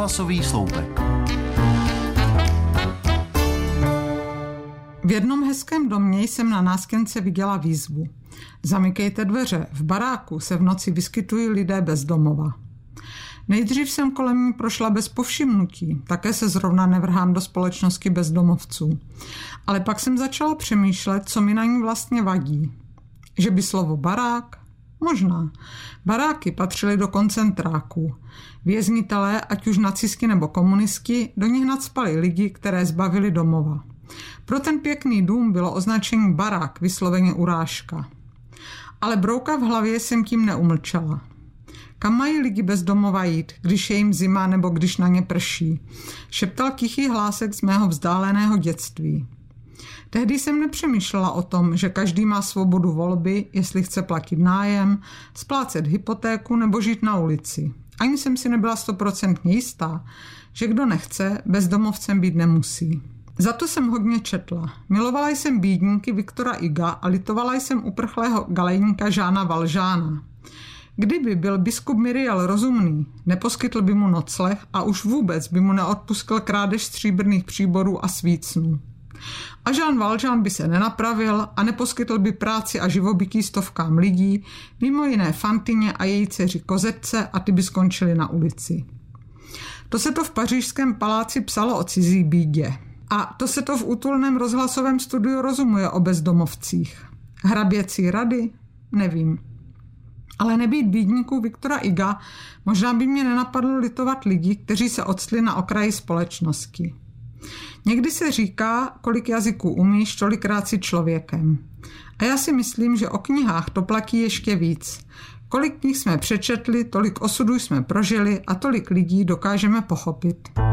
Rozhlasový sloupek. V jednom hezkém domě jsem na nástěnce viděla výzvu. Zamykejte dveře, v baráku se v noci vyskytují lidé bez domova. Nejdřív jsem kolem ní prošla bez povšimnutí, také se zrovna nevrhám do společnosti bezdomovců. Ale pak jsem začala přemýšlet, co mi na ní vlastně vadí. Že by slovo barák? Možná. Baráky patřily do koncentráků. Věznitelé, ať už nacisti nebo komunisti, do nich nacpali lidi, které zbavili domova. Pro ten pěkný dům bylo označení barák vysloveně urážka. Ale brouka v hlavě jsem tím neumlčela. Kam mají lidi bez domova jít, když je jim zima nebo když na ně prší? Šeptal tichý hlásek z mého vzdáleného dětství. Tehdy jsem nepřemýšlela o tom, že každý má svobodu volby, jestli chce platit nájem, splácet hypotéku nebo žít na ulici. Ani jsem si nebyla 100% jistá, že kdo nechce, bezdomovcem být nemusí. Za to jsem hodně četla. Milovala jsem bídníky Viktora Huga a litovala jsem uprchlého galejníka Jeana Valjeana. Kdyby byl biskup Myriel rozumný, neposkytl by mu nocleh a už vůbec by mu neodpustil krádež stříbrných příborů a svícnů. A Jean Valjean by se nenapravil a neposkytl by práci a živobytí stovkám lidí, mimo jiné Fantině a její dceři Kozetce, a ty by skončily na ulici. To se to v pařížském paláci psalo o cizí bídě. A to se to v útulném rozhlasovém studiu rozumuje o bezdomovcích. Hraběcí rady? Nevím. Ale nebýt bídníků Viktora Huga, možná by mě nenapadlo litovat lidi, kteří se octli na okraji společnosti. Někdy se říká, kolik jazyků umíš, tolikrát si člověkem. A já si myslím, že o knihách to platí ještě víc. Kolik knih jsme přečetli, tolik osudů jsme prožili a tolik lidí dokážeme pochopit.